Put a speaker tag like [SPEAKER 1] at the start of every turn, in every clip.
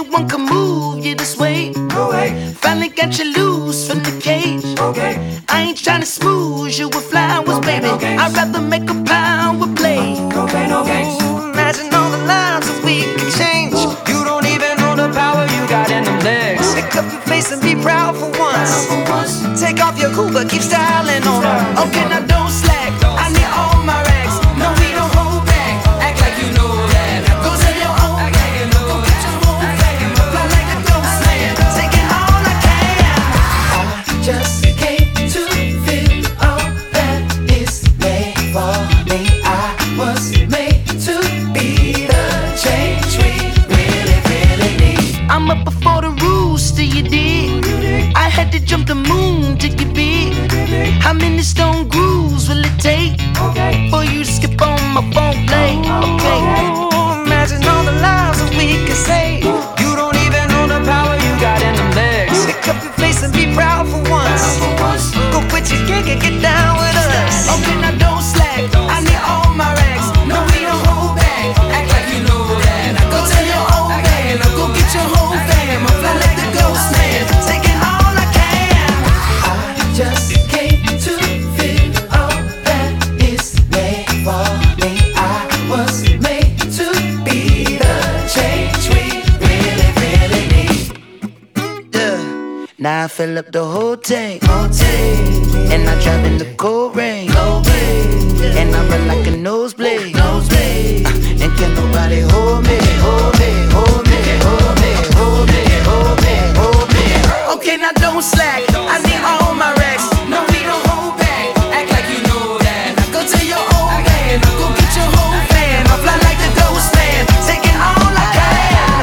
[SPEAKER 1] anyone can move you this way.
[SPEAKER 2] No way.
[SPEAKER 1] Finally got you loose from the cage.
[SPEAKER 2] Okay.
[SPEAKER 1] I ain't tryna smooth you with flowers, baby. I'd rather make a power play.
[SPEAKER 2] Okay, no games.
[SPEAKER 1] Imagine all the lives that we could change.
[SPEAKER 2] You don't even know the power you got in them legs.
[SPEAKER 1] Pick up your face and be proud for once. Take off your cool but keep styling on. Okay, now don't slack. I need all my racks. No, we don't hold back.
[SPEAKER 2] Act like you know that.
[SPEAKER 1] Go tell your own man. Go get your whole fam. Fly like a ghost man. Taking all I can. I just came to feel all that is made for me. I was made to be the change we really, really need. I'm up before the rooster, you did. I had to jump the moon to get big. How many stone grooves will it take for you to skip on my phone play? Okay. Imagine all the lives that we could save.
[SPEAKER 2] You don't even know the power you got in them legs.
[SPEAKER 1] Pick up your face and be proud for once. Go quit your gig and get down with us. Okay, now don't slack. I need all my racks. No, we don't hold back.
[SPEAKER 2] Act like you know that.
[SPEAKER 1] Go tell your old man. Go get your whole fam. I fly like the ghost man. Taking all I can. I just came to feel all that is made for me. I was made to be the change we really, really need. Yeah. Now I fill up the whole tank. And I drive in the cold rain. And I run like a nosebleed. And can nobody hold me, hold me, hold me, hold me, hold me, hold me, hold me. Okay, now don't slack. I need all my racks. No, we don't hold back.
[SPEAKER 2] Act like you know that.
[SPEAKER 1] Go tell your old man. Go get your whole fam. I fly like the ghost man. Taking all I can.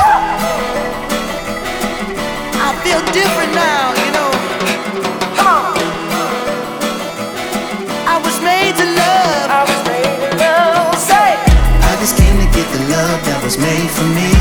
[SPEAKER 1] I feel different now, you know. Come on. I was made to love. Say. I just came to get the love that was made for me.